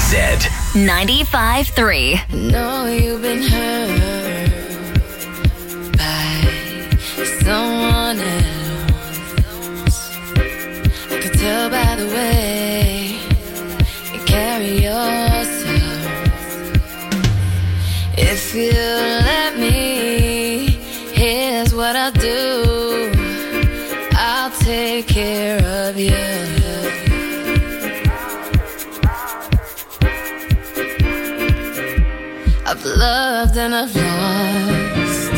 Zed 95.3. Know you've been hurt by someone else. I could tell by the way you carry yourself. If you let me, here's what I'll do. I'll take care of you. I've loved and I've lost.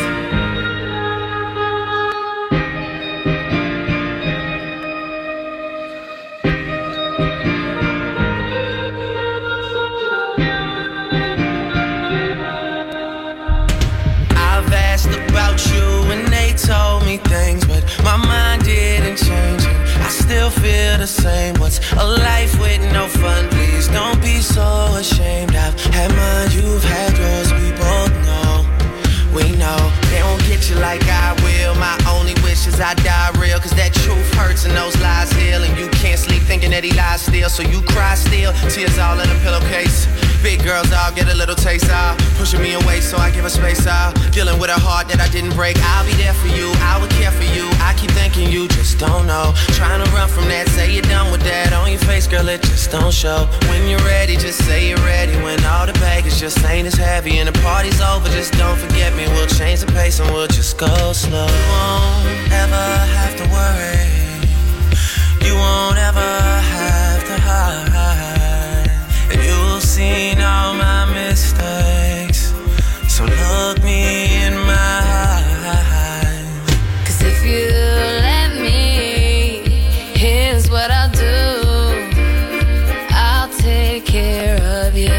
I've asked about you and they told me things, but my mind didn't change and I still feel the same. What's a life with no fun? Please don't be so ashamed. I've had mine, you've had yours, we both know. We know they won't get you like I will. My only wish is I die real, cause that truth hurts and those lies heal. And you can't sleep thinking that he lies still, so you cry still, tears all in a pillowcase. Big girls, I'll get a little taste, pushing me away so I give her space, dealing with a heart that I didn't break. I'll be there for you, I would care for you. I keep thinking you just don't know. Trying to run from that, say you're done with that. On your face, girl, it just don't show. When you're ready, just say you're ready. When all the baggage just ain't as heavy and the party's over, just don't forget me. We'll change the pace and we'll just go slow. You won't ever have to worry. You won't ever have to hide. And you've seen all my mistakes, so look me in my eyes. Cause if you let me, here's what I'll do. I'll take care of you.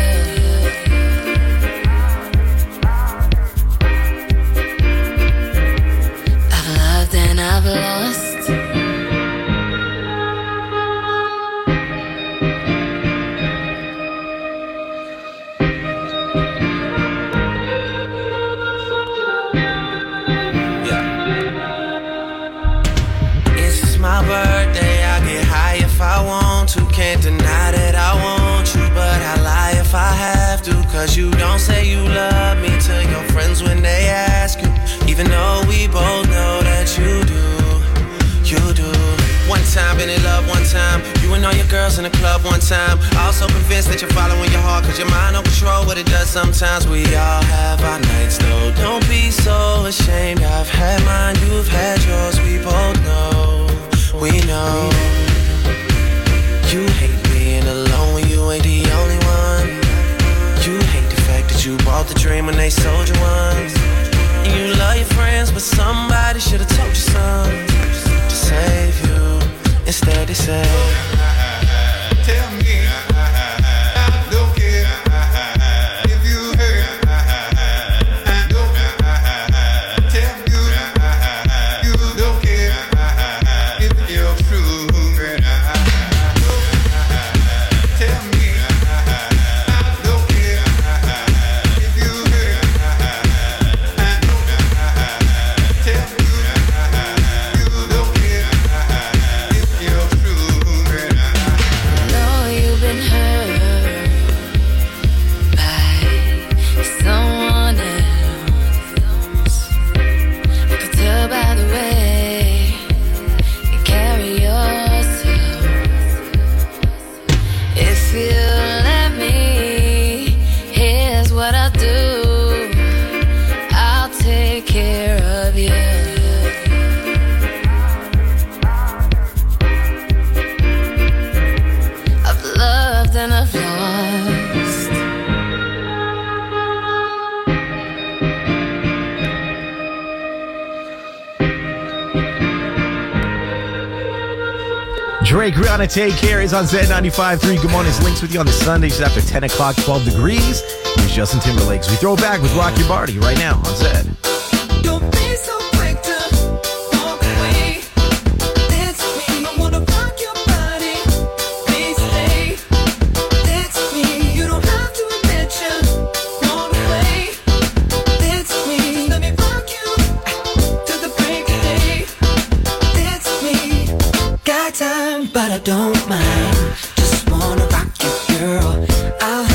I've loved and I've lost. Birthday, I get high if I want to. Can't deny that I want you, but I lie if I have to. Cause you don't say you love me to your friends when they ask you, even though we both know that you do. You do. One time, been in love one time. You and all your girls in the club one time. Also convinced that you're following your heart, cause your mind don't control what it does sometimes. We all have our nights though, don't be so ashamed. I've had mine, you've had yours, we both know. We know. You hate being alone when you ain't the only one. You hate the fact that you bought the dream when they sold you one. And you love your friends, but somebody should've told you something to save you. Instead they say, tell me, I don't care if you hurt. I don't tell you, you don't care if you're true. Tell me, I don't care if you hurt. I don't tell you, you don't care if you're true. Know you've been hurt by someone else. I could tell by the way you carry yourself. If you let me, here's what I'll do. I'll take care of you. I've loved and I've lost. Drake, Rihanna, Take Care is on Z95.3. Good morning. It's Links with you on the Sundays after 10 o'clock, 12 degrees. Here's Justin Timberlake. We throw back with Rock Your Body right now on Zed. Don't be so quick to walk away. Dance with me, I wanna rock your body. Please stay. Dance with me, you don't have to admit you want away. Dance with me, let me rock you to the break of day. Dance with me, got time, but I don't mind. Just wanna rock you, girl. I'll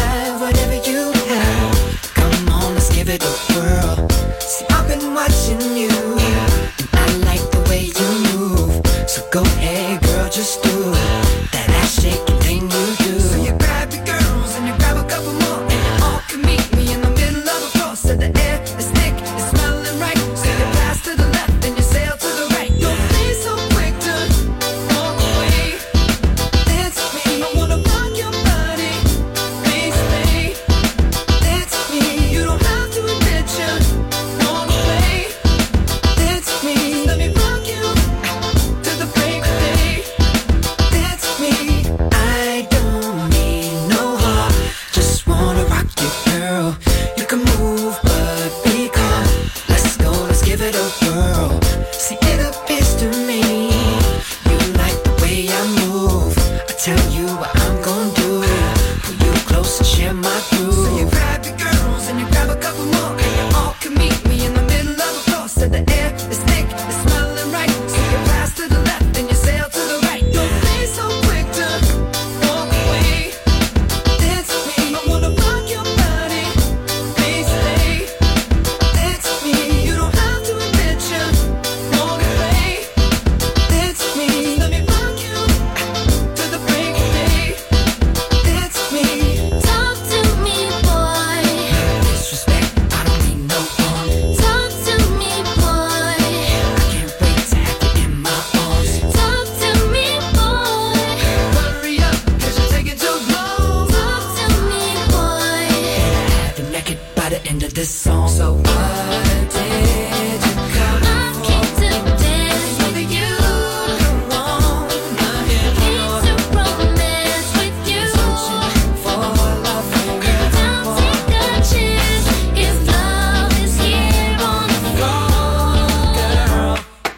Go ahead, girl, just do that ass shaking thing you do. So you grab your girls and you grab a couple more, and you all can meet me in the middle of the floor. So the air is thick, it's smelling right. So you pass to the left and you sail to the right. Don't be so quick to walk away. Dance with me, I wanna rock your body. Please stay. Dance with me, you don't have to admit you want away. Dance with me, let me rock you to the break of day. Dance with me, I don't need no heart, just wanna rock you, girl. You can move, but be calm. Let's go, let's give it a whirl. See, it appears to me you like the way I move. I tell you what I'm gonna do. Pull you close and share my groove. So you grab your girls and you grab a couple more, and you all can meet me in the middle of the floor. So the air is thick, it's smelling right. So you pass to the left and you sail to the right. Don't be so quick to walk away. Dance with me, I wanna rock your body. Please stay. Dance with me, you don't have to admit you want away. Dance with me, let me rock you to the break of day. Dance with me. Talk to me, boy. Disrespect, I don't mean no harm. Talk to me, boy. I can't wait to have you in my arms. Talk to me, boy. Hurry up, 'cause you're taking too long. Talk to me, boy. Have you naked by the end of this song. So what did you come I came to dance with you. wrong? Came to romance with you. For love from you. Don't take a chance if love is here on the floor.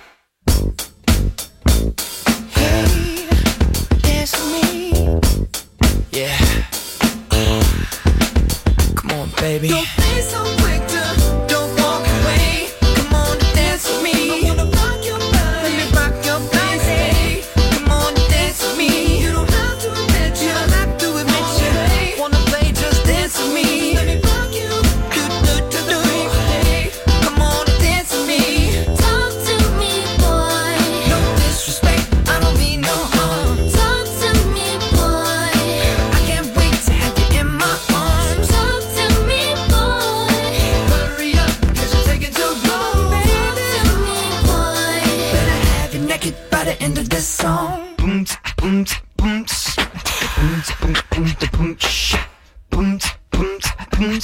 Hey, dance with me. Yeah. Come on, baby. Don't be so quick to don't walk away. Come on and dance with me. I wanna rock your body. Let me rock your body. Come on and dance with me. You don't have to admit you. Don't have to admit you. Wanna play, just dance with me. Let me rock you. Do do do do. Come on and dance with me. Talk to me, boy. No disrespect, I don't mean no harm. Talk to me, boy. I can't wait to have you in my arms. Talk to me, boy. Hurry up, 'cause you're taking too long. Talk to me, boy. Better have you naked by the end of this song. Boom, boom, boom, boom, boom, boom, boom, boom, boom, boom,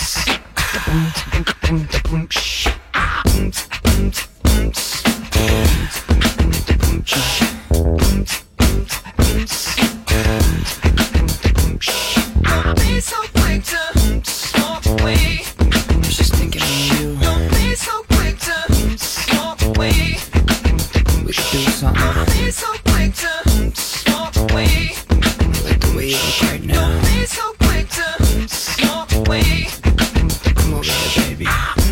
Don't be so quick to walk away. I'm just thinking of you. Don't be so quick to walk away. We should do something. Don't be so quick to walk away. Like the way you look right now. Don't be so quick to walk away. Come over here, baby.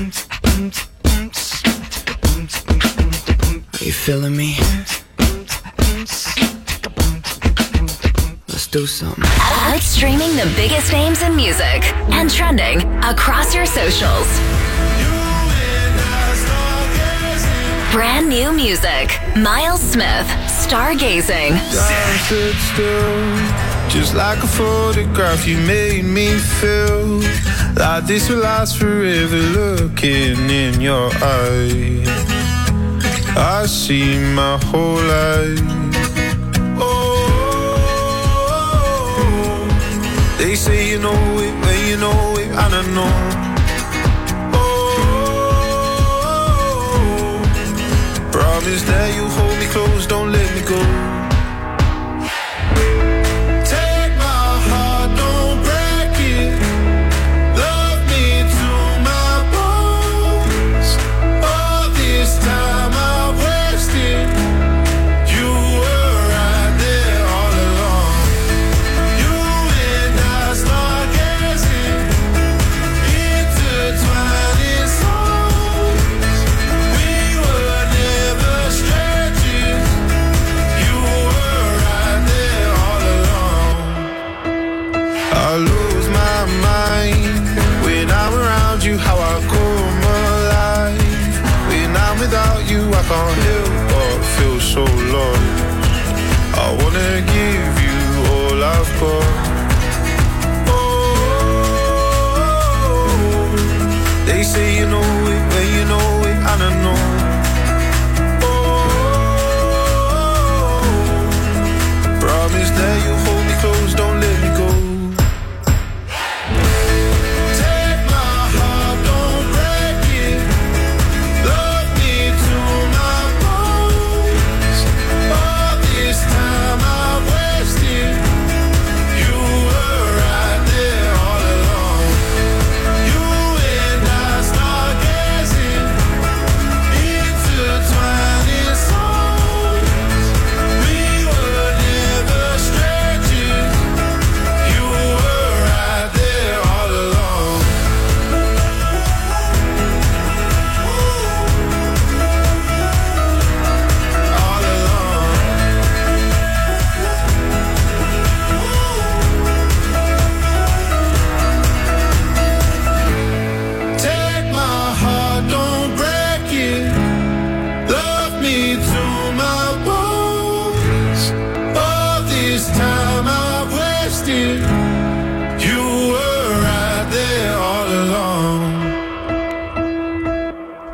Are you feeling me? Let's do something. Streaming the biggest names in music and trending across your socials. Brand new music. Miles Smith, Stargazing. Time stood still, just like a photograph. You made me feel like this will last forever. Looking in your eyes, I see my whole life. Oh, they say you know it when you know it, and I know. Promise that you hold me close, don't let me go. Take my heart, don't break it. Love me to my bones. All this time I wasted. You were right there all along. You and I stargazing, intertwined in songs. We were never strangers.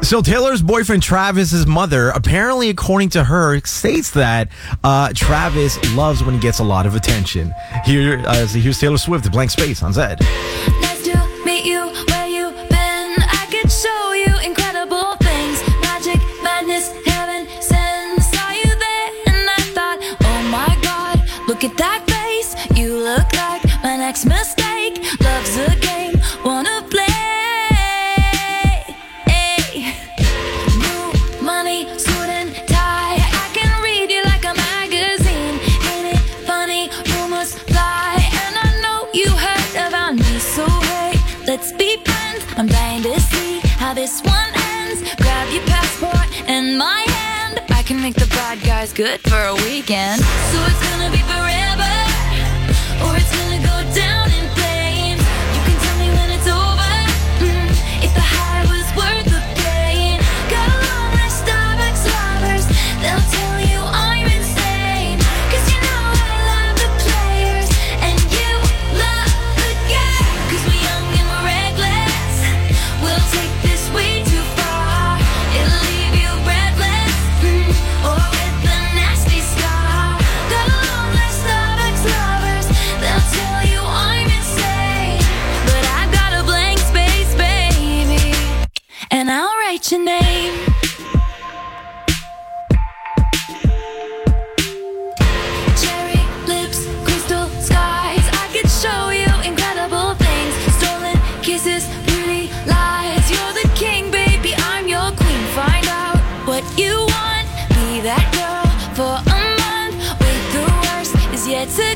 So Taylor's boyfriend Travis's mother, apparently, according to her, states that Travis loves when he gets a lot of attention. Here's Taylor Swift at Blank Space on Zed. Nice to meet you, where you been? I could show you incredible things. Magic, madness, heaven sent. Saw you there and I thought, oh my God, look at that face. You look like my next mistake. Love's a game, wanna play. Hey. New money, suit and tie. I can read you like a magazine. Ain't it funny? Rumors fly, and I know you heard about me. So hey, let's be friends. I'm dying to see how this one ends. Grab your passport and my hand. I can make the bad guys good for a weekend. So it's gonna be forever, or it's gonna go down in flames. You can tell me when it's over, if the high was worth the pain. Got a long list of ex-lovers, they'll tell you I'm insane. 'Cause you know I love the players, and you love the game. 'Cause we're young and we're reckless, we'll take this way too far. It'll leave you breathless, or with a nasty scar. Got a long list of ex-lovers, they'll tell you I'm insane. But I've got a blank space, baby, and I'll write your name. Cherry lips, crystal skies. I could show you incredible things. Stolen kisses, pretty lies. You're the king, baby, I'm your queen. Find out what you want. Be that girl for a month. Wait, the worst is yet to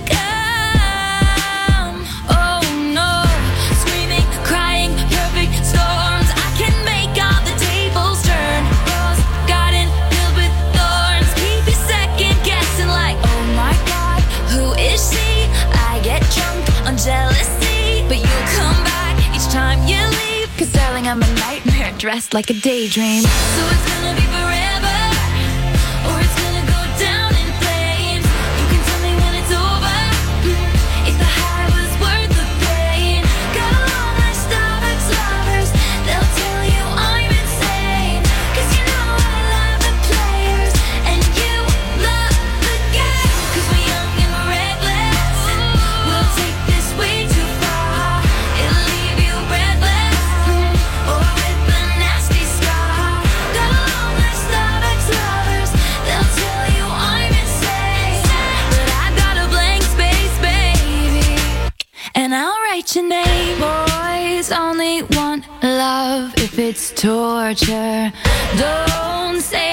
come. Oh no, screaming, crying, perfect storms. I can make all the tables turn. Rose garden filled with thorns. Keep you second guessing like, oh my God, who is she? I get drunk on jealousy, but you come back each time you leave. 'Cause darling, I'm a nightmare dressed like a daydream. So it's gonna be forever, or it's gonna go down in flames. You can tell me when it's over, if the high was worth the pain. Got a long list of ex-lovers, they'll tell you I'm insane. 'Cause you know I love the players, and you love the game. 'Cause we're young and we're reckless, we'll take this way too far. It'll leave you breathless, or with a nasty scar. Got a long list of ex-lovers, they'll tell you I'm insane. But I've got a blank space, baby, and I'll write your name. Boys only want love if it's torture. Don't say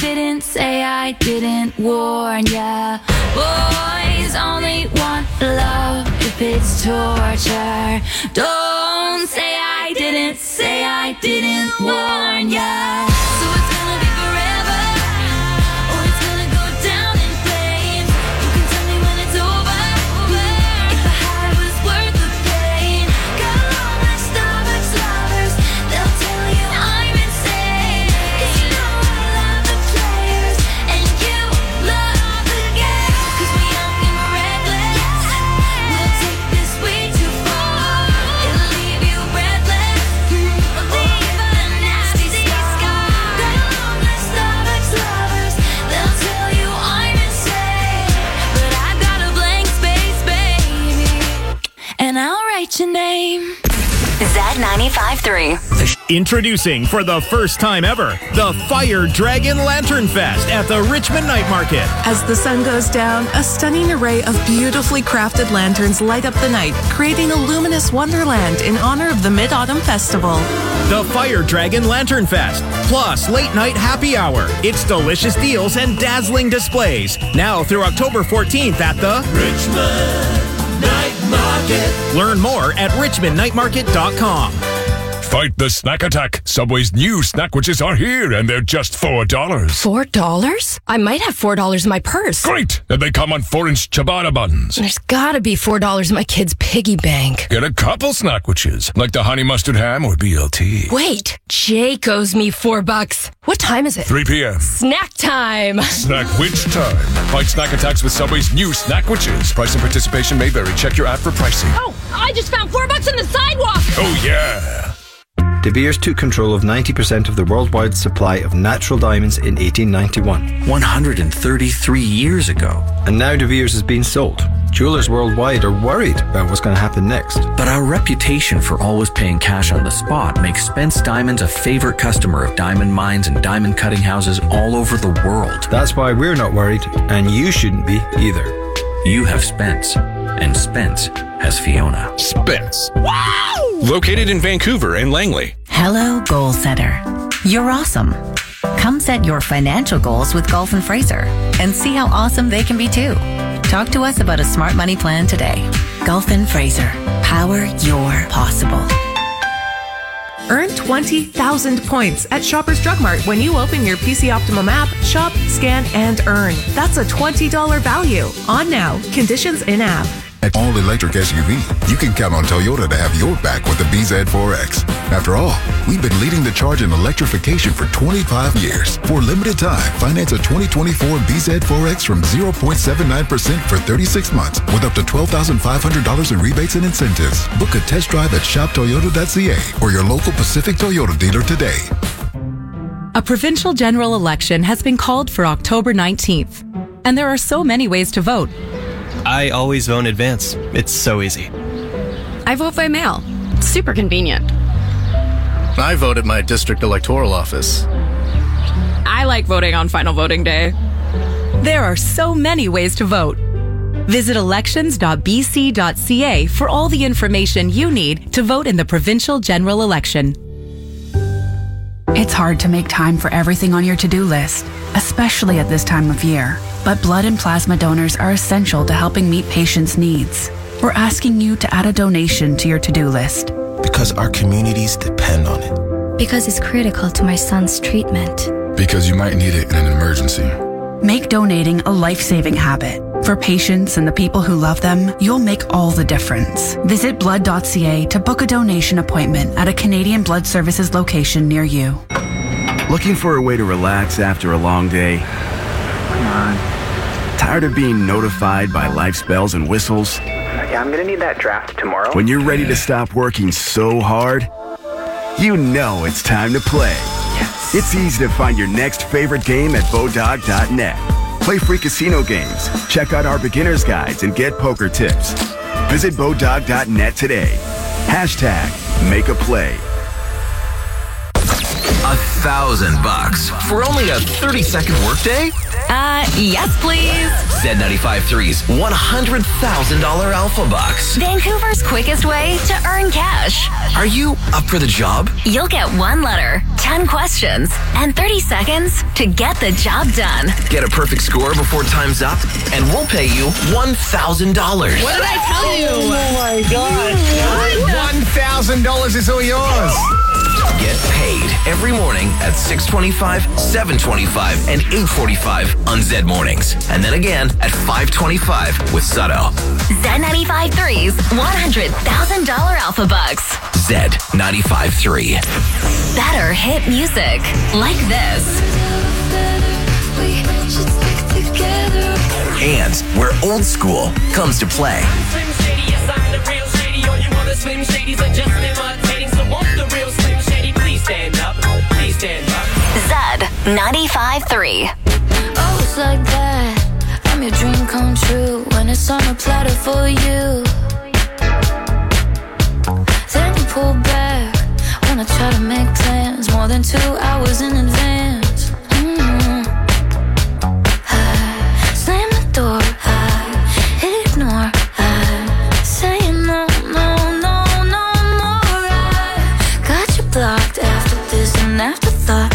I didn't warn ya. Boys only want love if it's torture. Don't say I didn't warn ya. So it's gonna be forever, or it's gonna go down in flames. You can tell me when it's over, if the high was worth the pain. Got a long list of ex-lovers, they'll tell you I'm insane. 'Cause you know I love the players, and you love the game. 'Cause we're young and we're reckless, we'll take this way too far. It'll leave you breathless, or leave a nasty scar. Got a long list of ex-lovers, they'll tell you I'm insane. But I've got a blank space, baby, and I'll write your name. Z95.3. Introducing for the first time ever, the Fire Dragon Lantern Fest at the Richmond Night Market. As the sun goes down, a stunning array of beautifully crafted lanterns light up the night, creating a luminous wonderland in honor of the Mid-Autumn Festival. The Fire Dragon Lantern Fest, plus late night happy hour. It's delicious deals and dazzling displays. Now through October 14th at the Richmond Night Market. Learn more at richmondnightmarket.com. Fight the snack attack. Subway's new snackwitches are here, and they're just $4. $4? I might have $4 in my purse. Great! And they come on 4-inch ciabatta buns. There's gotta be $4 in my kid's piggy bank. Get a couple snackwitches, like the honey mustard ham or BLT. Wait, Jake owes me $4. What time is it? 3 p.m. Snack time. Snackwitch time. Fight snack attacks with Subway's new snackwitches. Price and participation may vary. Check your app for pricing. Oh, I just found $4 on the sidewalk. Oh, yeah. De Beers took control of 90% of the worldwide supply of natural diamonds in 1891. 133 years ago. And now De Beers is being sold. Jewelers worldwide are worried about what's going to happen next. But our reputation for always paying cash on the spot makes Spence Diamonds a favorite customer of diamond mines and diamond cutting houses all over the world. That's why we're not worried, and you shouldn't be either. You have Spence, and Spence has Fiona. Spence. Wow! Located in Vancouver and Langley. Hello, goal setter. You're awesome. Come set your financial goals with Gulf and Fraser and see how awesome they can be too. Talk to us about a smart money plan today. Gulf and Fraser. Power your possible. Earn 20,000 points at Shoppers Drug Mart when you open your PC Optimum app, shop, scan, and earn. That's a $20 value. On now. Conditions in app. At all-electric SUV, you can count on Toyota to have your back with the BZ4X. After all, we've been leading the charge in electrification for 25 years. For a limited time, finance a 2024 BZ4X from 0.79% for 36 months with up to $12,500 in rebates and incentives. Book a test drive at shoptoyota.ca or your local Pacific Toyota dealer today. A provincial general election has been called for October 19th, and there are so many ways to vote. I always vote in advance. It's so easy. I vote by mail. Super convenient. I vote at my district electoral office. I like voting on final voting day. There are so many ways to vote. Visit elections.bc.ca for all the information you need to vote in the provincial general election. It's hard to make time for everything on your to-do list, especially at this time of year. But blood and plasma donors are essential to helping meet patients' needs. We're asking you to add a donation to your to-do list. Because our communities depend on it. Because it's critical to my son's treatment. Because you might need it in an emergency. Make donating a life-saving habit. For patients and the people who love them, you'll make all the difference. Visit blood.ca to book a donation appointment at a Canadian Blood Services location near you. Looking for a way to relax after a long day? Come on. Tired of being notified by life's bells and whistles? Yeah, I'm gonna need that draft tomorrow. When you're ready to stop working so hard, you know it's time to play. Yes. It's easy to find your next favorite game at Bodog.net. Play free casino games, check out our beginner's guides, and get poker tips. Visit Bodog.net today. #Make a play. $1,000 for only a 30-second workday? Yes, please. Z95.3's $100,000 Alpha Bucks. Vancouver's quickest way to earn cash. Are you up for the job? You'll get one letter, 10 questions, and 30 seconds to get the job done. Get a perfect score before time's up, and we'll pay you $1,000. What did I tell you? Oh my God. $1,000 is all yours. Get paid every morning at 6:25, 7:25, and 8:45 on Z Mornings. And then again at 5:25 with Sutto. Z95.3's $100,000 Alpha Bucks. Z95.3. Better hit music like this. And where old school comes to play. Z95.3. Oh, it's like that. I'm your dream come true when it's on a platter for you. Then you pull back. Wanna try to make plans more than 2 hours in advance. I slam the door. I ignore. I say no, no, no, no more. I got you blocked after this and afterthought.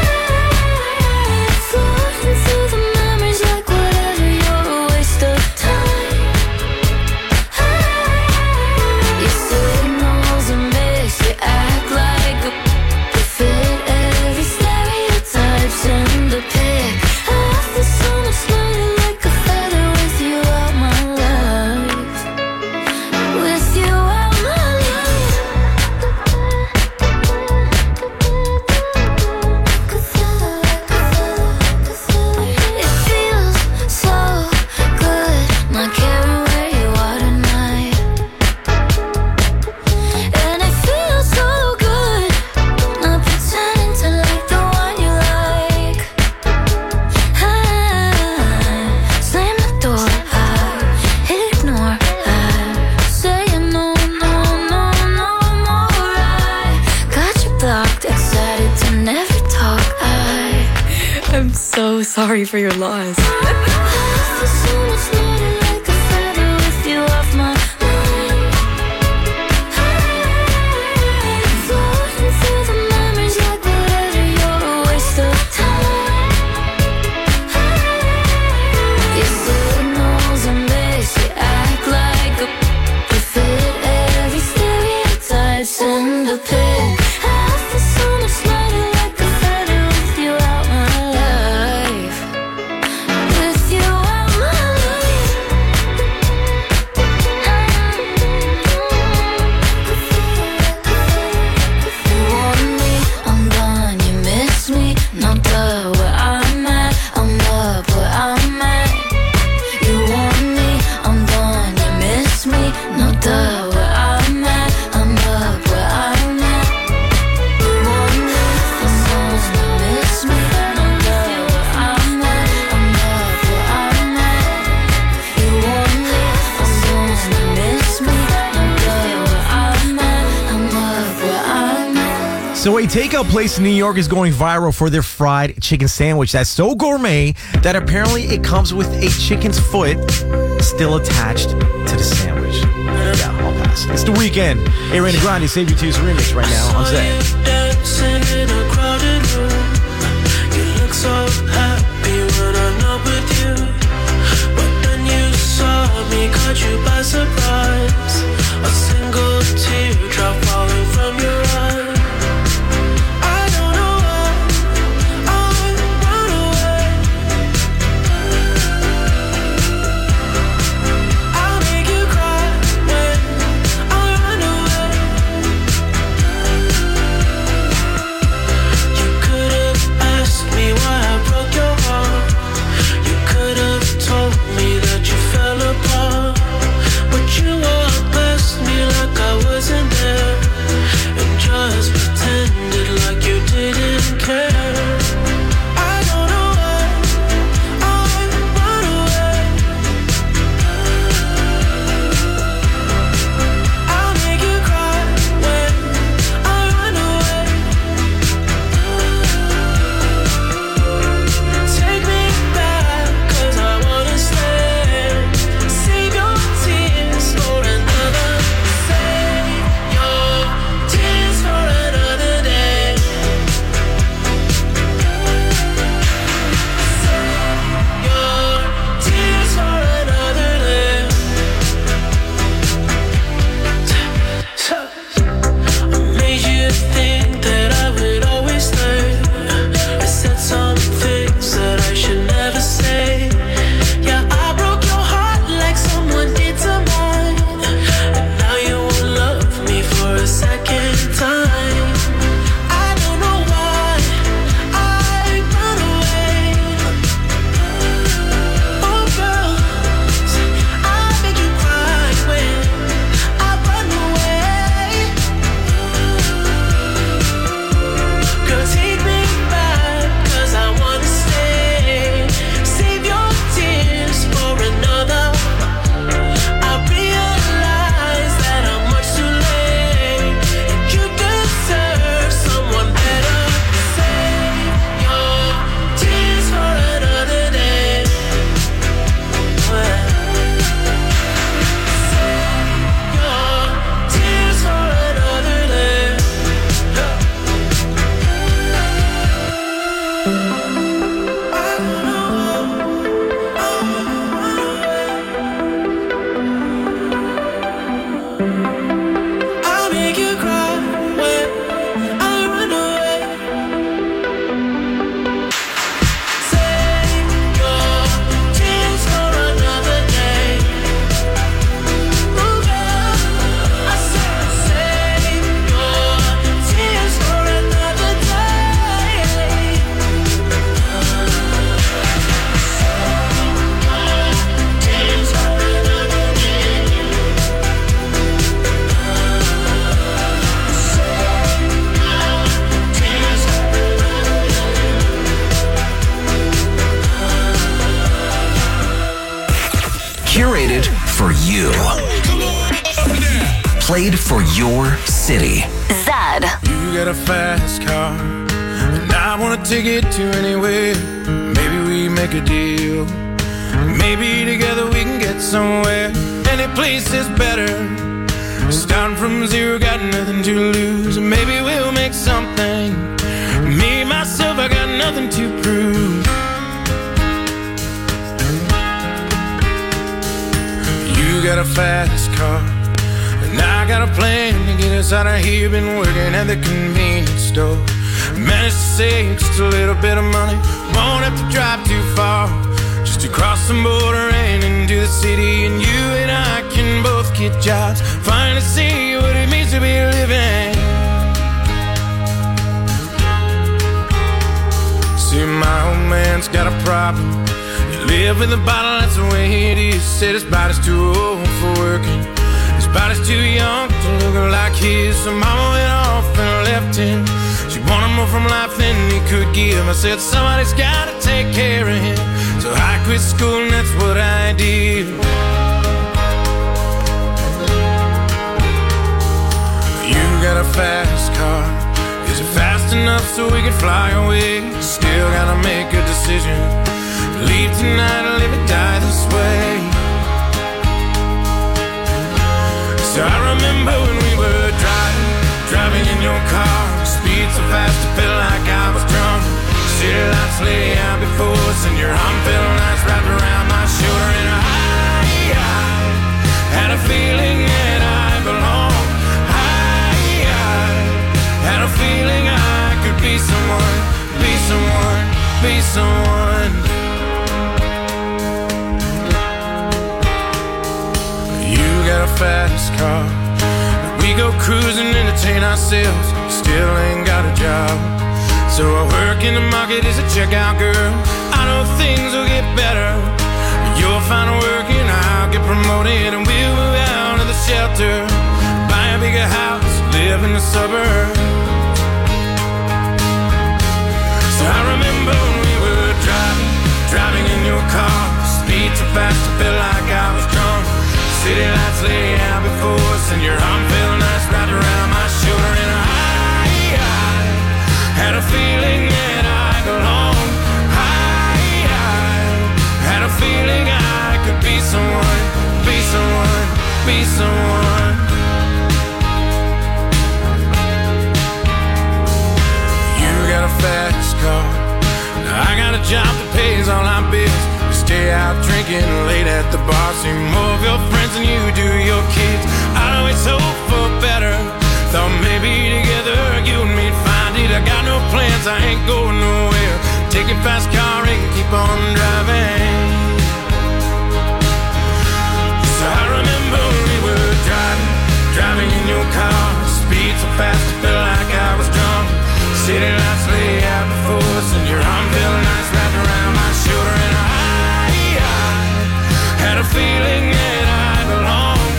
Time sorry for your loss. So a takeout place in New York is going viral for their fried chicken sandwich that's so gourmet that apparently it comes with a chicken's foot still attached to the sandwich. Yeah, I'll pass. It's The Weeknd. Ariana Grande, Save Your Tears remix right now on Zed. Dancing in a crowded room. You look so happy when I'm not with you. But then you saw me, caught you by surprise. A single teardrop falling from your eye. Curated for you. Played for your city. Zed. You got a fast car, and I wanna take it to anywhere. Maybe we make a deal. Maybe together we can get somewhere. Any place is better. Starting from zero, got nothing to lose. Maybe we'll make something. Me, myself, I got nothing to prove. You got a fast car, and I got a plan to get us out of here. Been working at the convenience store. Managed to save just a little bit of money. Won't have to drive too far, just to cross the border and into the city. And you and I can both get jobs, finally see what it means to be living. See, my old man's got a problem. You live with a bottle, that's the way it is. Said his body's too old for working, his body's too young to look like his. So mama went off and left him. She wanted more from life than he could give. I said somebody's gotta take care of him. So I quit school and that's what I did. You got a fast car. Is it fast enough so we can fly away? Still gotta make a decision. Leave tonight or live or die this way. So I remember when we were driving in your car. Speed so fast it felt like I was drunk. City lights lay out before us, and your arm felt nice wrapped around my shoulder. And I had a feeling that I belonged. I had a feeling I could be someone, be someone, be someone. You got a fast car. We go cruising, entertain ourselves. Still ain't got a job. So I work in the market as a checkout girl. I know things will get better. You'll find work and I'll get promoted, and we'll move out of the shelter, buy a bigger house, live in the suburbs. So I remember when we were driving in your car. Speed so fast I felt like I was drunk. City lights lay out before us, and your arm felt nice wrapped around my shoulder. And I had a feeling that I belonged. I had a feeling I could be someone, be someone, be someone. You got a fast car, I got a job that pays all our bills. We stay out drinking late at the bar, see more of your friends than you do your kids. I always hope for better. Thought maybe together you and me'd find it. I got no plans, I ain't going nowhere. Take a fast car and keep on driving. So I remember when we were driving in your car. Speed so fast it felt like I was drunk. City lights lay out before us, and your arm felt nice wrapped around my shoulder. And I had a feeling that I belonged.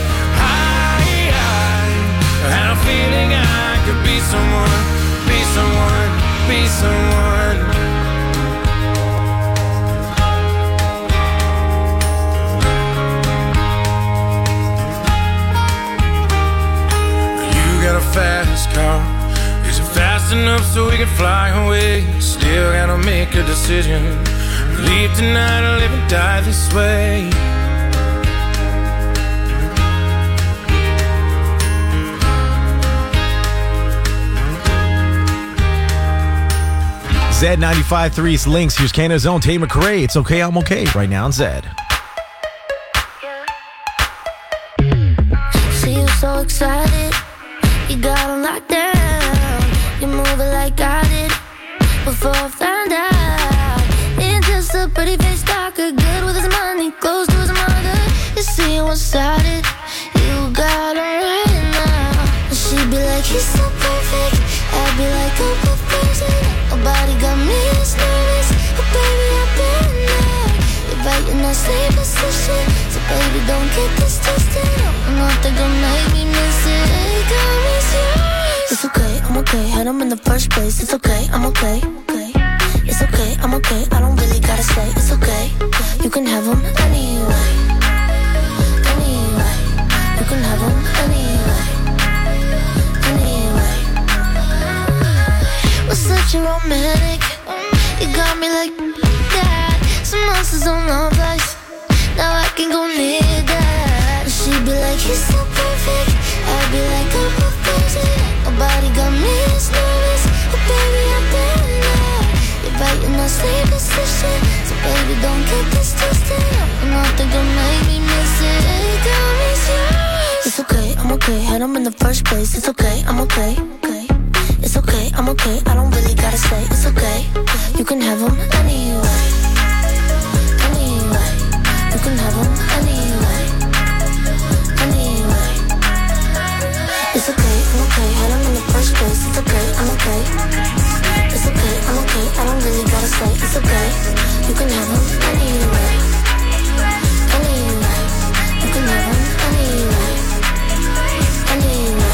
I had a feeling I could be someone, be someone, be someone. You got a fast car. Is it fast enough so we can fly away? Still gotta make a decision. Leave tonight or live and die this way. Z95.3's Links. Here's Canada's own Tate McRae. It's okay, I'm okay. Right now on Zed. See you so excited, you got on lockdown. You move it like I did before I found out. Ain't just a pretty face talker, good with his money, close to his mother. You see you one-sided, you got her right now. And she'd be like, he's so perfect. I'd be like, oh, go crazy. Nobody got me as nervous. Oh, baby, I've been there. You're right in that same position. So, baby, don't get this twisted. Oh, nothing gonna make me miss it. Hey, girl, it's yours. It's okay, I'm okay. Had him in the first place. It's okay, I'm okay. It's okay, I'm okay. I don't really gotta say. It's okay. You can have him anyway. Anyway. You can have him anyway. Anyway. We're such a romantic. You got me like that. some monsters on my place. Now I can go near that. She'd be like, you're so perfect. I'd be like, I'm proposing. Nobody got me as nervous. But baby, I've been there. You're biting my sleep position. So baby, don't get this twisted. And I think it'll make me miss it. Hey, girl, it's yours. It's okay, I'm okay. Had them in the first place. It's okay, I'm okay. It's okay, I'm okay. I don't really gotta say it's okay. You can have them anyway. Anyway. You can have them anyway. Anyway. It's okay, I'm okay. Had them in the first place. It's okay, I'm okay. It's okay, I'm okay. I don't really gotta say it's okay. You can have them anyway. Anyway. You can have them anyway. Anyway.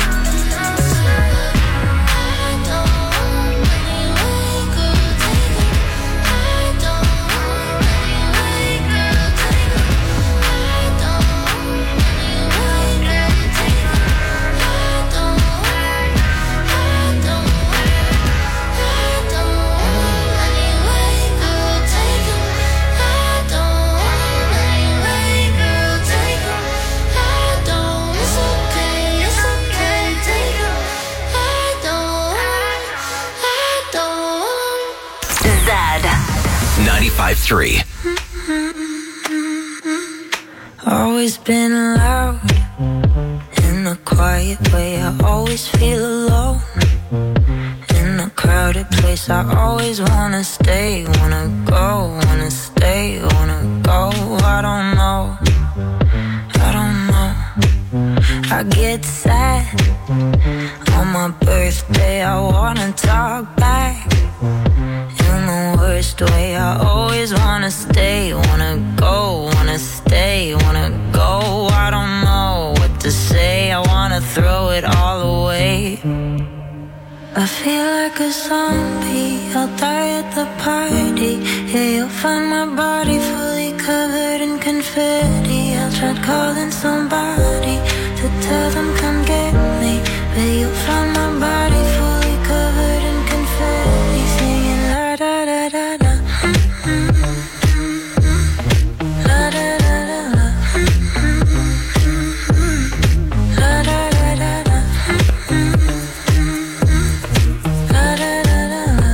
Zed 95.3. Always been loud in a quiet way. I always feel alone in a crowded place. I always wanna stay, wanna go, wanna stay, wanna go. I don't know, I don't know. I get sad on my birthday. I wanna talk back in the worst way. I always wanna stay, wanna go, wanna stay, wanna go. I don't know what to say. I wanna throw it all away. I feel like a zombie. I'll die at the party. Yeah, you'll find my body fully covered in confetti. I'll try calling somebody to tell them come get me, but you'll find my body fully covered in confetti, singing la da da da da. La da da da da. La da da da da. La da da da da.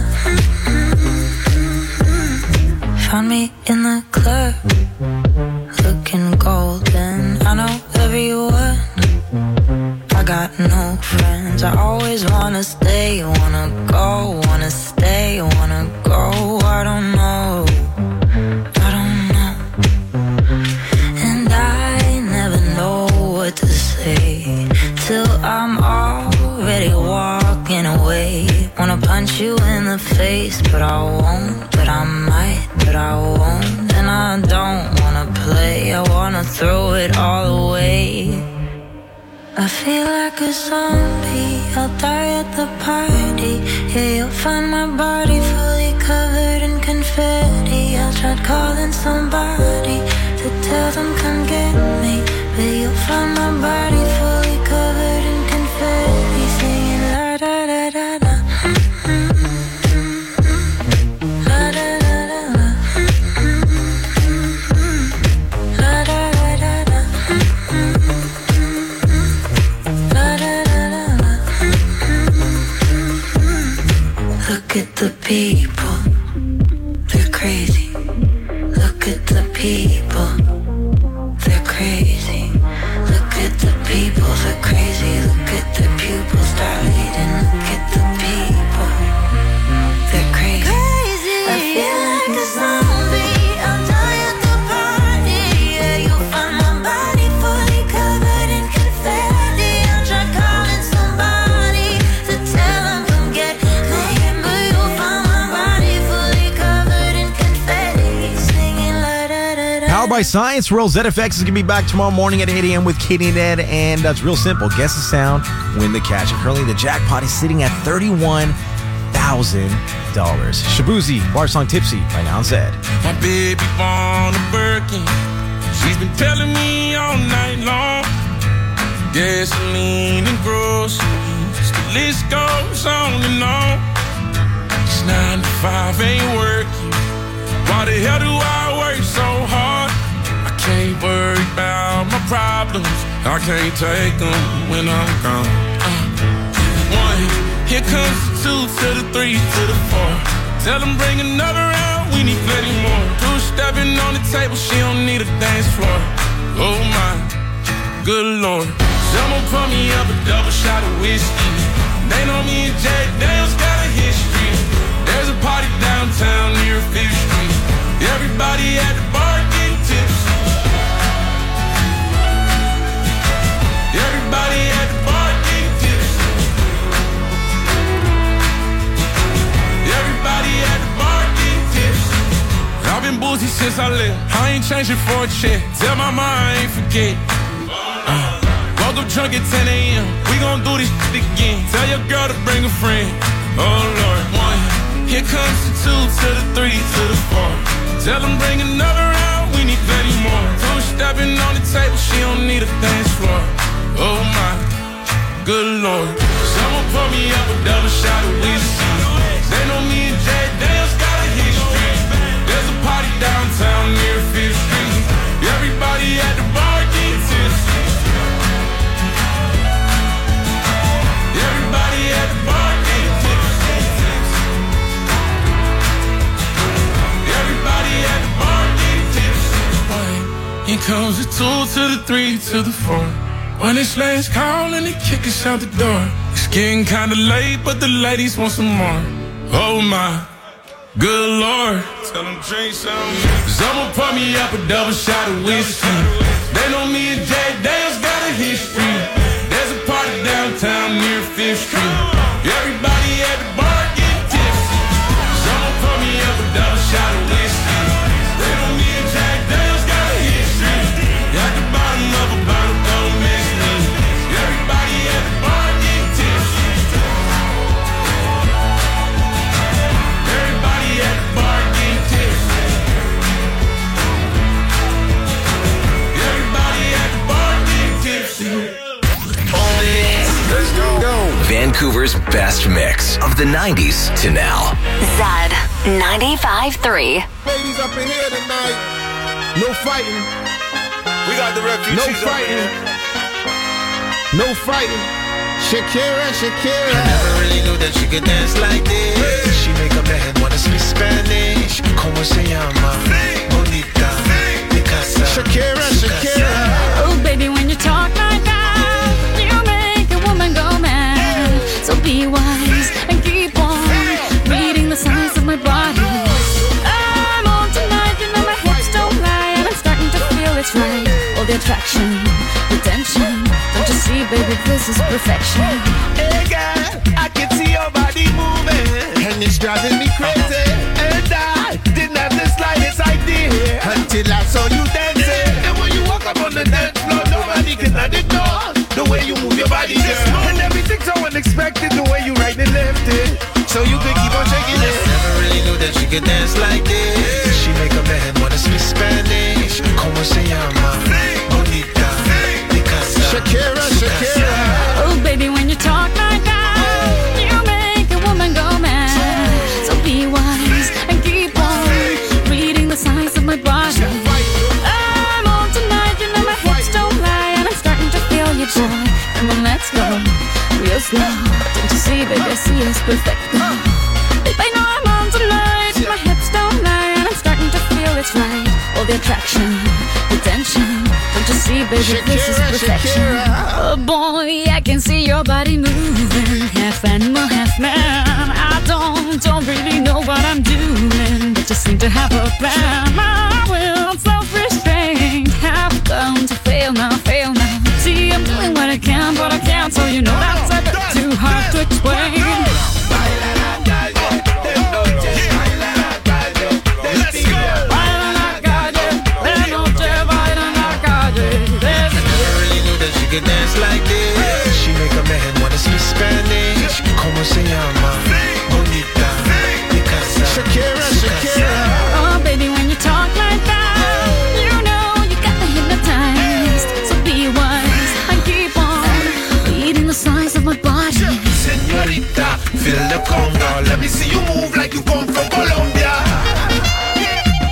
Found me in the club, looking golden. I know every word. I got no friends. I always wanna stay, wanna go, wanna stay, wanna go. I don't know, I don't know. And I never know what to say till I'm already walking away. Wanna punch you in the face, but I won't, but I might, but I won't. And I don't wanna play, I wanna throw it all away. I feel like a zombie. I'll die at the party. Yeah, you'll find my body fully covered in confetti. I'll try calling somebody to tell them come get me, but you'll find my body fully covered in confetti, singing la da da da da. La da da da da. La da da da da. Look at the people, they're crazy. Look at the people, they're crazy. Look at the people, they're crazy. Look at the pupils dilating. Look at the people, they're crazy. I feel like a zombie. I'll die at the party. Yeah, you'll find my body fully covered in confetti. I'll try calling somebody to tell them come get me, but you'll find my body fully covered in confetti, singing la da da da. Powered by Science World, ZFX is going to be back tomorrow morning at 8 a.m. with Katie and Ed, and it's real simple. Guess the sound, win the cash. And currently the jackpot is sitting at $31,000. Shabuzi, Bar Song Tipsy, right now on Zed. My baby born a Birkin. She's been telling me all night long. Gasoline and groceries, the list goes on and on. It's 9 to 5, ain't working. Why the hell do I work so hard? I can't worry about my problems. I can't take them when I'm gone. 1, here comes the 2 to the 3 to the 4. Tell them bring another round, we need plenty more. 2 stepping on the table, she don't need a dance floor. Oh my, good Lord. Someone pour me up a double shot of whiskey. They know me and Jack Daniels got a history. There's a party downtown near 5th Street. Everybody at the bar getting tipsy. Everybody at the bar getting tipsy. Everybody at the bar getting tipsy. I've been boozy since I left. I ain't changing for a check. Tell my mom I ain't forget. Woke up drunk at 10 a.m. We gon' do this shit again. Tell your girl to bring a friend. Oh Lord. 1, here comes the 2 to the 3 to the 4. Tell them bring another round, we need plenty more. 2 stepping on the table, she don't need a dance floor. Oh my, good Lord. Someone pour me up a double shot of whiskey. They know me and Jack Daniels got a history. There's a party downtown near 5th Street. Everybody at the bar getting tipsy. Everybody at the bar getting tipsy. Everybody at the bar getting tipsy. Here comes the 2 to the 3 to the 4. When it's last call and they kick us out the door. It's getting kinda late, but the ladies want some more. Oh my, good Lord. Tell them drink some. Someone pour me up a double shot of whiskey. They know me and Jack Daniels got a history. There's a party downtown near 5th Street. Everybody at the bar getting tipsy. Someone pour me up a double shot of whiskey. They know me and Jack Daniels got a history. At the bottom of a bottle, don't miss me. Everybody at the bar getting tipsy. Everybody at the bar getting tipsy. Everybody at the bar getting tipsy. Let's go. Vancouver's best mix of the 90s to now. Zed 95.3. Ladies up in here tonight. No fighting. We got the refugees. No fighting. No fighting. Shakira, Shakira. I never really knew that she could dance like this. She make up the head wanna speak Spanish. Como se llama? Bonita. Picasa. Shakira, Shakira. Oh, baby, when you talk like that, you make a woman go mad. So be wise and keep on reading the signs of my body. I'm on tonight, you know my hips don't lie, and I'm starting to feel it's right. All the attraction, the tension. Don't you see, baby, this is perfection. Hey, girl, I can see your body moving, and it's driving me crazy. And I didn't have the slightest idea until I saw you dancing. And when you walk up on the dance floor, nobody can ignore the way you move your body, girl. And everything's so unexpected, the way you right and left it, so you can keep on shaking it. Never really knew that she could dance like this. She make up the head wanna speak Spanish. Como se llama? Bonita. Picasa. Shakira, Shakira. Oh, baby, when you talk like that, you make a woman go mad. So be wise and keep on reading the signs of my body. I'm on tonight, you know my hips don't lie, and I'm starting to feel you, boy. Come on, let's go real slow. Don't you see, baby, I see it's perfect. Babe, I know I'm on tonight, my hips don't lie, and I'm starting to feel it's right. All the attraction, the tension. Don't you see, baby, this is perfection. Oh boy, I can see your body moving, half animal, half man. I don't really know what I'm doing, but just seem to have a plan. My will, self-restraint, have come to fail now, fail now. See, I'm doing what I can, but I can't, so you know that's a bit too hard to explain. She could dance like this. She make up the head wanna speak Spanish. Como se llama? Bonita. Picasa. Shakira, Shakira. Oh, baby, when you talk like that, you know you got me hypnotized. So be wise and keep on reading the signs of my body. Señorita, feel the conga. Let me see you move like you come from Colombia.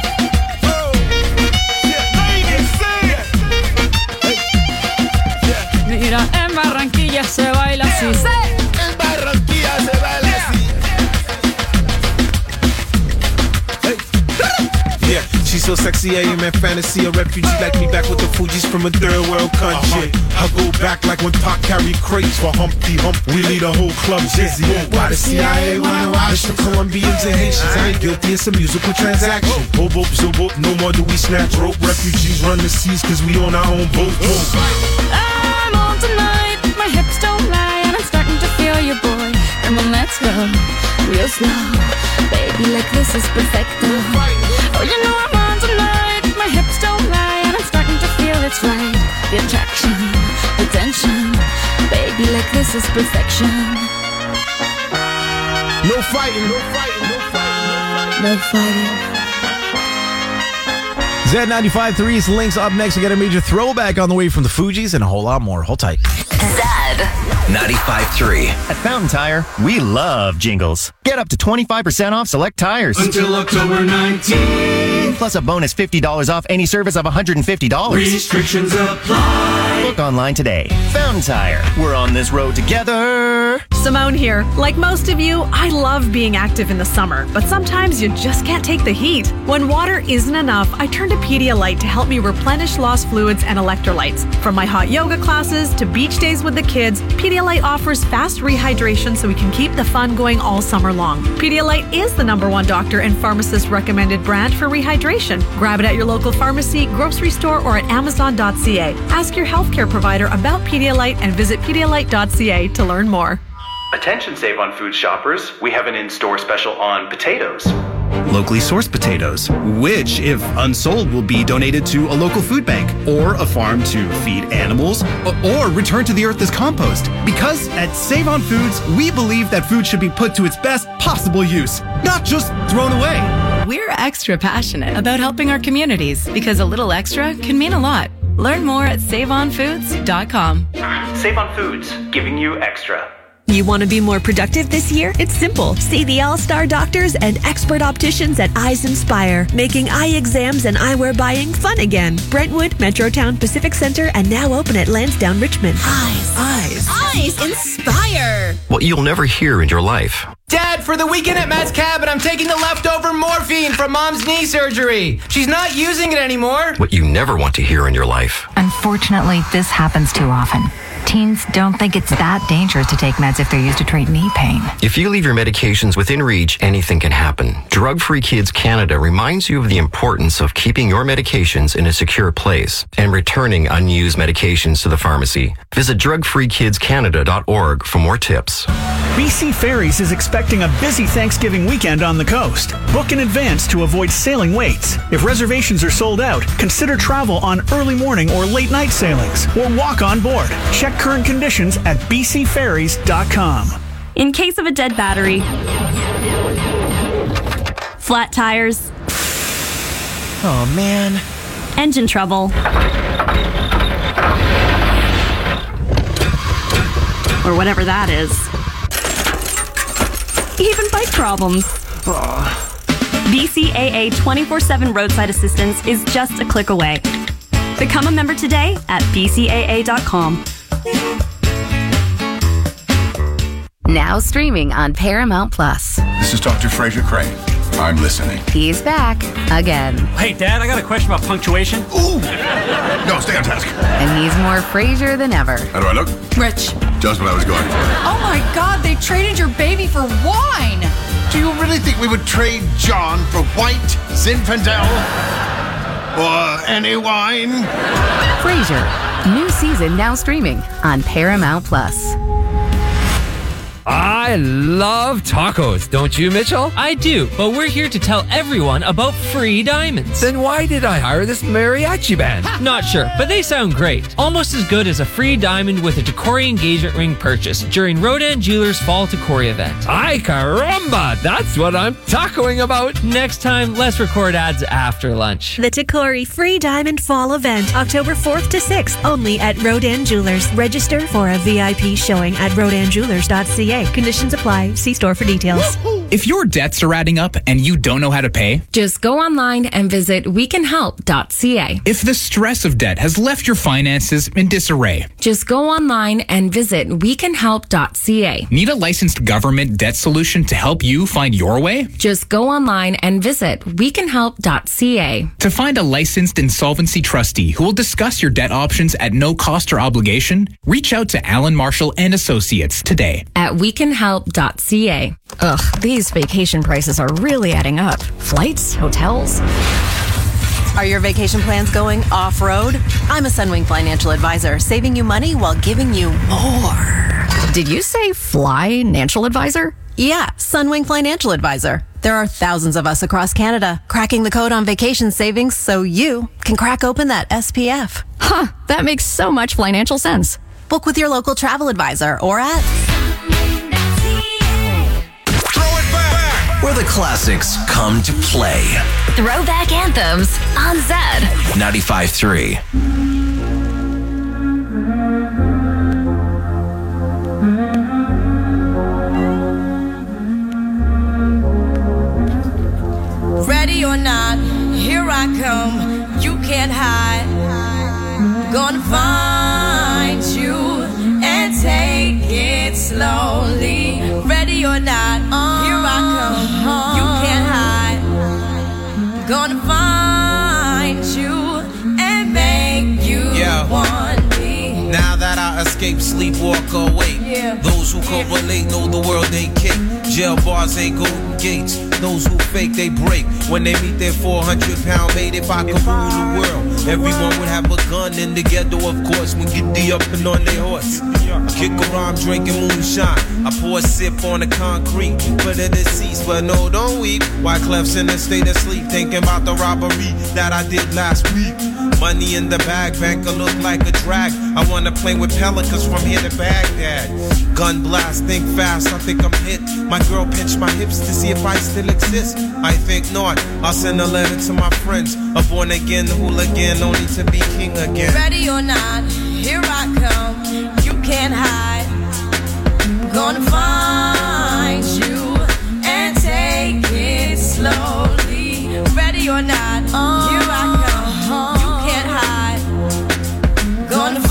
CAM and fantasy. A refugee like me back with the Fugees from a third world country. I go back like when Pac carried crates for Humpty Hump. We lead a whole club dizzy. Why the CIA wanna watch the Colombians and Haitians? I ain't guilty, it's a musical transaction. Boop, boop, so boop, no more do we snatch rope. Refugees run the seas cause we own our own boat. I'm on tonight, my hips don't lie, and I'm starting to feel you, boy. Come on, let's go, real slow. Baby, like this is perfecto. Oh, you know I'm on tonight, my hips don't lie, and I'm starting to feel it's right. The attraction, the tension. Baby, like this is perfection. No fighting, no fighting, no fighting, no fighting. Z95.3's Links up next. We got a major throwback on the way from the Fugees and a whole lot more. Hold tight. Zed 95.3. At Fountain Tire, we love jingles. Get up to 25% off select tires. Until October 19th. Plus a bonus $50 off any service of $150. Restrictions apply. Book online today. Fountain Tire. We're on this road together. Simone here. Like most of you, I love being active in the summer, but sometimes you just can't take the heat. When water isn't enough, I turn to Pedialyte to help me replenish lost fluids and electrolytes. From my hot yoga classes to beach days with the kids, Pedialyte offers fast rehydration so we can keep the fun going all summer long. Pedialyte is the #1 doctor and pharmacist recommended brand for rehydration. Grab it at your local pharmacy, grocery store, or at Amazon.ca. Ask your healthcare provider about Pedialyte and visit Pedialyte.ca to learn more. Attention Save on Food shoppers, we have an in-store special on potatoes. Locally sourced potatoes, which, if unsold, will be donated to a local food bank or a farm to feed animals or return to the earth as compost. Because at Save on Foods, we believe that food should be put to its best possible use, not just thrown away. We're extra passionate about helping our communities because a little extra can mean a lot. Learn more at saveonfoods.com. Save on Foods, giving you extra. You want to be more productive this year? It's simple. See the all-star doctors and expert opticians at Eyes Inspire, making eye exams and eyewear buying fun again. Brentwood, Metrotown, Pacific Center, and now open at Lansdowne, Richmond. Eyes Inspire. What you'll never hear in your life. Dad, for the weekend at Matt's cabin, I'm taking the leftover morphine from Mom's knee surgery. She's not using it anymore. What you never want to hear in your life. Unfortunately, this happens too often. Teens don't think it's that dangerous to take meds if they're used to treat knee pain. If you leave your medications within reach, anything can happen. Drug Free Kids Canada reminds you of the importance of keeping your medications in a secure place and returning unused medications to the pharmacy. Visit drugfreekidscanada.org for more tips. BC Ferries is expecting a busy Thanksgiving weekend on the coast. Book in advance to avoid sailing waits. If reservations are sold out, consider travel on early morning or late night sailings or walk on board. Check current conditions at bcferries.com. In case of a dead battery, flat tires, oh man, engine trouble, or whatever that is, even bike problems. BCAA 24/7 roadside assistance is just a click away. Become a member today at bcaa.com. Now streaming on Paramount Plus. This is Dr. Fraser Crane. I'm listening. He's back again. Hey, Dad, I got a question about punctuation. Ooh! No, stay on task. And he's more Frasier than ever. How do I look? Rich. Just what I was going for. Oh my God, they traded your baby for wine. Do you really think we would trade John for white Zinfandel? Or any wine? Frasier. New season now streaming on Paramount Plus. I love tacos, don't you, Mitchell? I do, but we're here to tell everyone about Free Diamonds. Then why did I hire this mariachi band? Not sure, but they sound great. Almost as good as a free diamond with a Decory engagement ring purchase during Rodan Jewelers Fall Decory event. Ay caramba, that's what I'm tacoing about. Next time, let's record ads after lunch. The Decory Free Diamond Fall event, October 4th to 6th, only at Rodan Jewelers. Register for a VIP showing at rodanjewelers.ca. Conditions apply. See store for details. If your debts are adding up and you don't know how to pay, just go online and visit wecanhelp.ca. If the stress of debt has left your finances in disarray, just go online and visit wecanhelp.ca. Need a licensed government debt solution to help you find your way? Just go online and visit wecanhelp.ca. To find a licensed insolvency trustee who will discuss your debt options at no cost or obligation, reach out to Alan Marshall and Associates today at wecanhelp.ca. Ugh, these vacation prices are really adding up. Flights, hotels. Are your vacation plans going off-road? I'm a Sunwing financial advisor, saving you money while giving you more. Did you say financial advisor? Yeah, Sunwing Financial Advisor. There are thousands of us across Canada cracking the code on vacation savings so you can crack open that SPF. Huh, that makes so much financial sense. Book with your local travel advisor or at... Where the classics come to play. Throwback anthems on Zed 95.3. Ready or not, here I come. You can't hide. Gonna find you and take it slowly. Ready or not, here I come. You can't hide. Gonna find you and make you want me. Now that I escape, sleep, walk away. Those who correlate know the world ain't cake. Jail bars ain't golden gates. Those who fake, they break when they meet their 400-pound mate. If I could rule the world, everyone would have a gun in the ghetto, of course, when giddy up and on their horse. Kick around drinking moonshine. I pour a sip on the concrete for the deceased, but no, don't weep. Wyclef's in a state of sleep, thinking about the robbery that I did last week. Money in the bag, banker look like a drag. I wanna play with pelicans from here to Baghdad. Gun blast, think fast, I think I'm hit. My girl pinched my hips to see if I still exist. I think not. I'll send a letter to my friends. A born again hooligan, only to be king again. Ready or not, here I come. You can't hide. Gonna find you and take it slowly. Ready or not, here I come. You can't hide. Gonna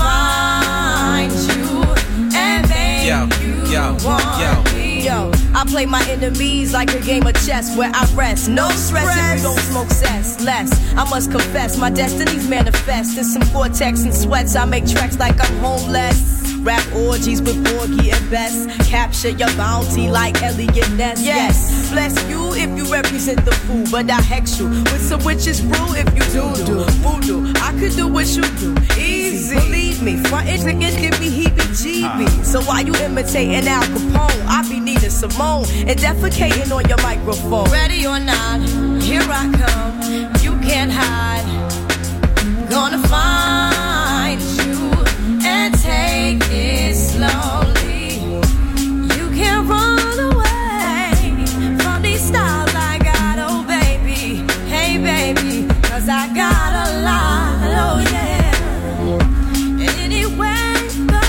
find you and make you want me. Yo, I play my enemies like a game of chess where I rest. No stress if you don't smoke cess. Less, I must confess, my destinies manifest. In some Gore-Tex and sweats, I make tracks like I'm homeless. Rap orgies with Borgie and Best. Capture your bounty like Elliot Ness. Yes, bless you if you represent the fool, but I hex you with some witches brew if you do voodoo. I could do what you do, easy. Believe me, frontin' niggas give me heebie-jeebies. So why you imitating Al Capone? I be needing Simone and defecating on your microphone. Ready or not, here I come. You can't hide. Gonna find you and take it slowly. You can't run away from these styles I got, oh baby. Hey baby, 'cause I got a lot, oh yeah. And anywhere you go,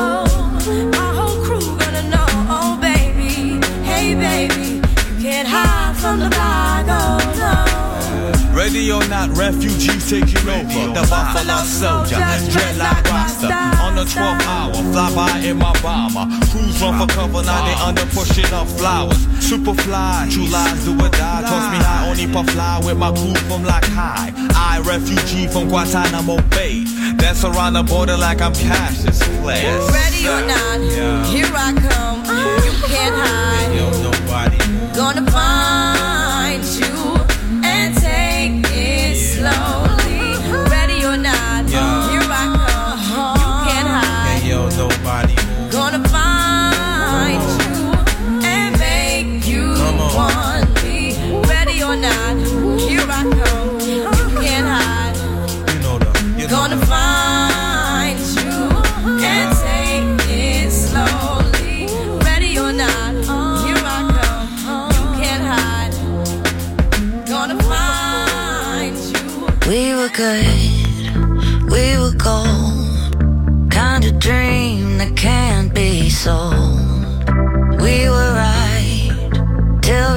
my whole crew gonna know, oh baby. Hey baby, you can't hide from the block, oh no. Ready or not, refugees taking over. The Buffalo Soldier, dreadlock roster. On the 12th hour, fly by in my bomber. Crews run for cover, now they under pushing up flowers. Superfly, true lies do or die. Toss me high, only puff fly with my crew from like high. I, refugee from Guantanamo Bay. Dance around the border like I'm Cassius Clay. Ready or not, here I come. You can't hide. Yo, nobody. Gonna find you and take it slowly. Ready or not, here I come. You can't hide. Hey, yo, nobody. Gonna find you and make you want me. Ready or not, here I come. You can't hide. Gonna find you and take it slowly. Ready or not, here I come. You can't hide. Gonna find you. We were good, we were gold. Kind of dream that can't be sold. We were right till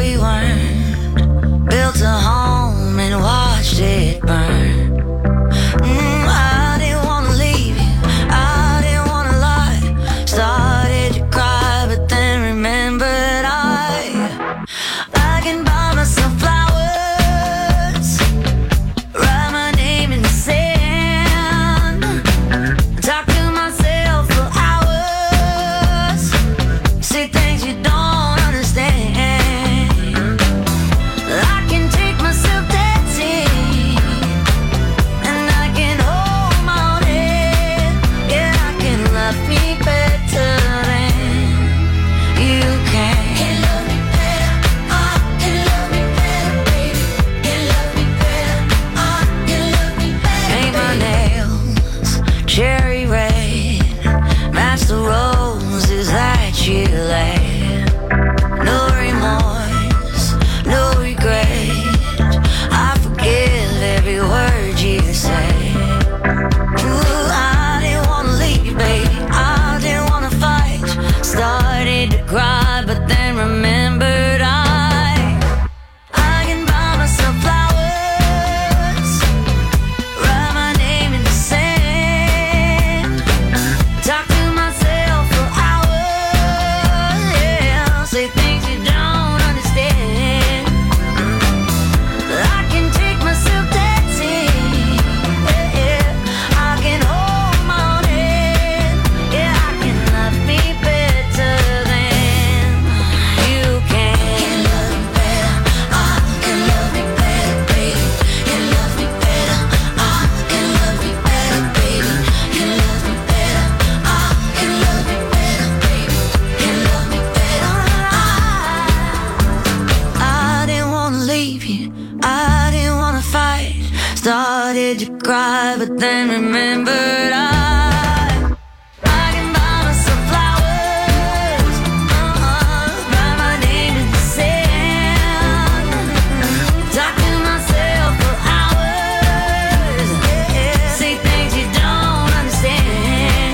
did you cry? But then remembered I can buy myself flowers, write my name in the sand, talk to myself for hours, say things you don't understand.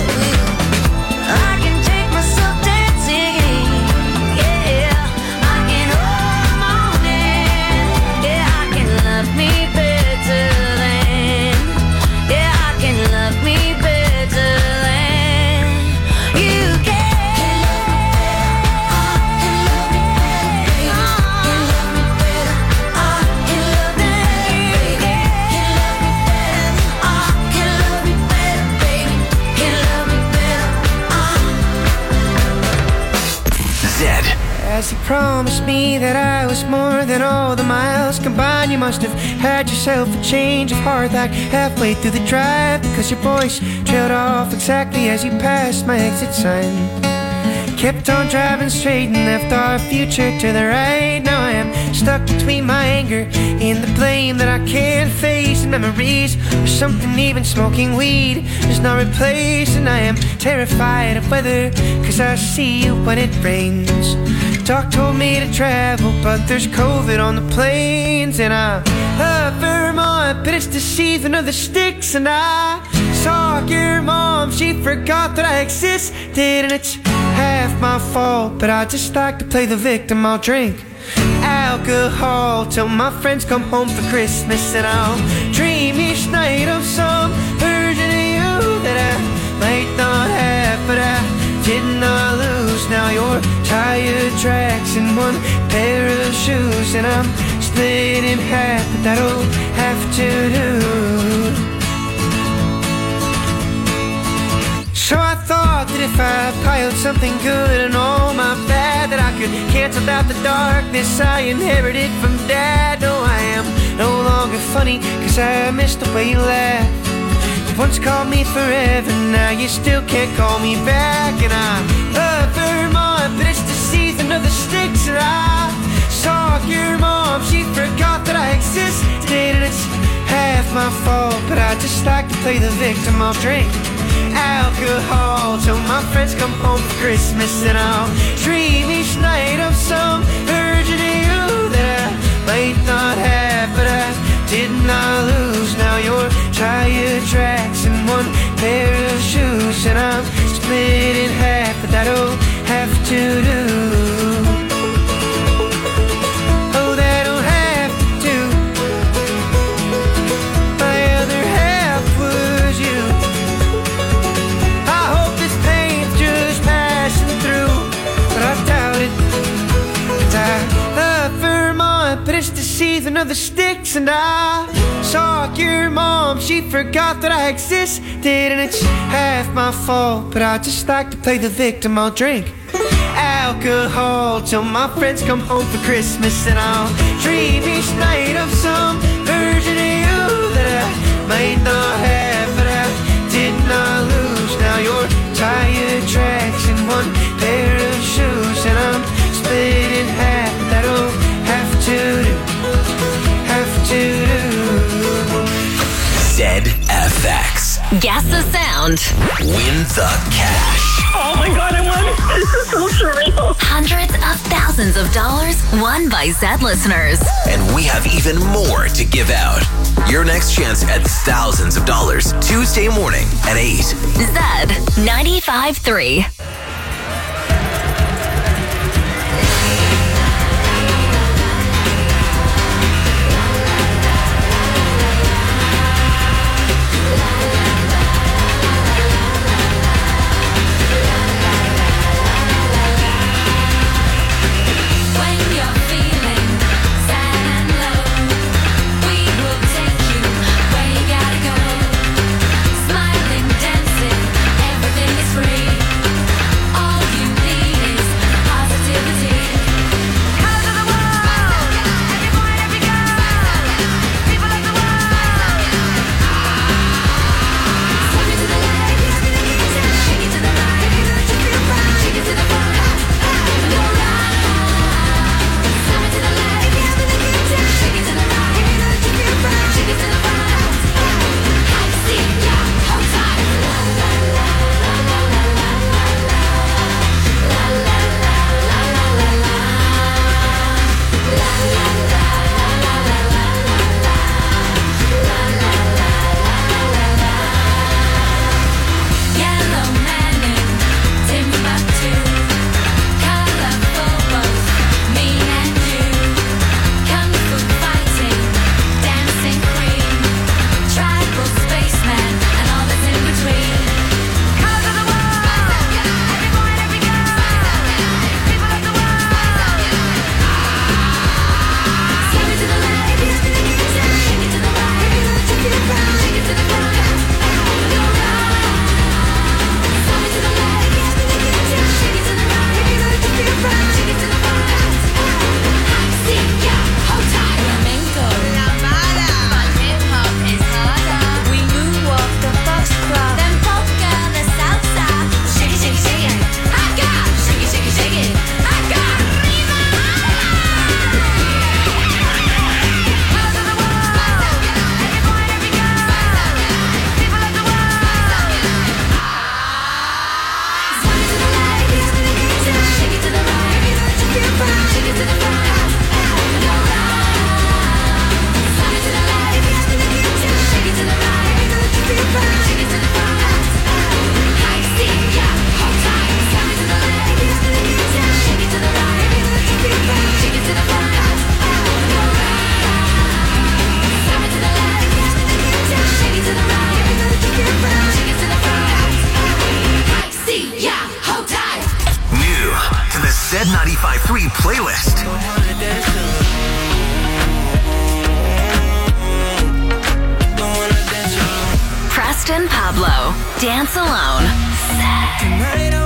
I can take myself dancing, yeah, I can hold the morning, yeah, I can love me better than, yeah, I can love me better than you can. Zed. As you promised me that I was more than all the miles combined, you must have had yourself a change of heart like halfway through the drive, because your voice trailed off exactly as you passed my exit sign. Kept on driving straight and left our future to the right. Now I am stuck between my anger and the blame that I can't face, and memories or something even smoking weed does not replace. And I am terrified of weather, cause I see you when it rains. Doc told me to travel, but there's COVID on the planes. And I love Vermont, but it's the season of the sticks. And I saw your mom, she forgot that I existed, and it's half my fault, but I just like to play the victim. I'll drink alcohol till my friends come home for Christmas, and I'll dream each night of some version of you that I might not have, but I did not lose. Now you're tire tracks and one pair of shoes, and I'm split in half, but that'll have to do. So I thought that if I piled something good and all my bad, that I could cancel out the darkness I inherited from Dad. No, I am no longer funny, cause I missed the way you laughed. You once called me forever, now you still can't call me back. And I love Vermont, but it's the season of the sticks. And I saw your mom, she forgot that I existed, and it's half my fault, but I just like to play the victim. I'll drink alcohol till my friends come home for Christmas, and I'll dream each night of some version of you that I might not have, but I did not lose. Now you're tire tracks and one pair of shoes, and I'm split in half, but that'll have to do. Oh, that'll have to do. My other half was you. I hope this pain's just passing through, but I doubt it. And I love Vermont, but it's the season of the sticks. And I saw your mom, she forgot that I existed, and it's half my fault, but I just like to play the victim. I'll drink alcohol till my friends come home for Christmas, and I'll dream each night of some version of you that I might not have, but I did not lose. Now you're tire tracks and one pair of shoes, and I'm split in half. That'll have to do, have to do. ZFX. Guess the sound. Win the cash. Oh my God, I won. This is so surreal. Hundreds of thousands of dollars won by Zed listeners. And we have even more to give out. Your next chance at thousands of dollars, Tuesday morning at 8. Zed 95.3. Smiling, dancing, everything is free. 95.3 playlist. Preston Pablo, Dance Alone. Tonight